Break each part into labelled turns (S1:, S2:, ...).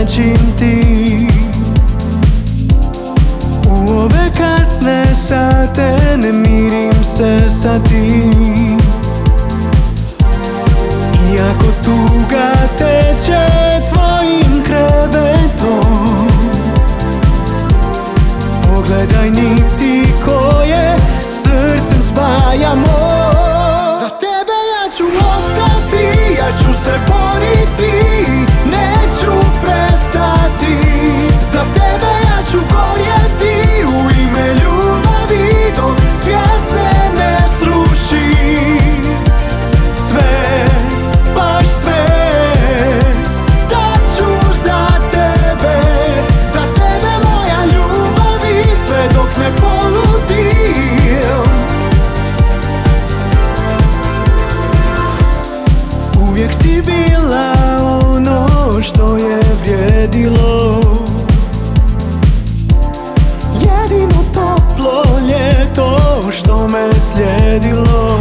S1: način ti. U ove kasne sate ne mirim se sa tim. Iako tuga teče tvojim krevetom, pogledaj niti koje srcem spajamo. Za tebe ja ću ostati, ja ću se boriti, neću prestati. Za tebe ja ću gorjeti u ime ljubavi dok svijet se ne sruši. Sve, baš sve daću za tebe moja ljubavi, sve dok ne poludim. Uvijek si bila ono što je vrijedilo, jedino toplo ljeto što me slijedilo.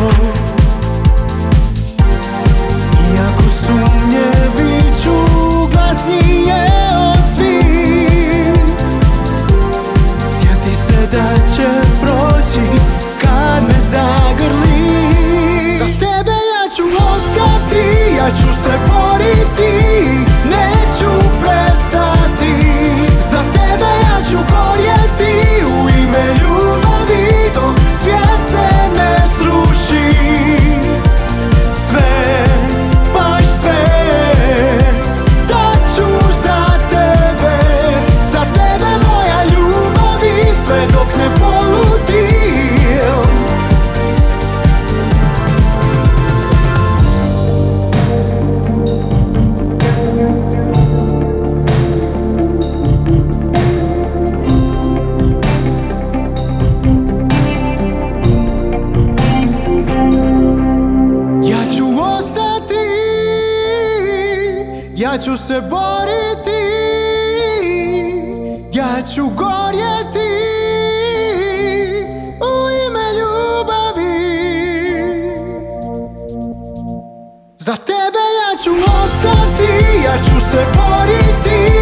S1: Iako sumnje viču glasnije od svih, sjeti se da će proći kad me zagrli. Za tebe ja ću ostati, ja ću se boriti, neću prestati. Za tebe ja ću gorjeti u ime ljubavi dok svijet se ne sruši. Sve, baš sve daću za tebe moja ljubavi, sve dok ne poludim. Ja ću se boriti, ja ću gorjeti u ime ljubavi. Za tebe ja ću ostati, ja ću se boriti.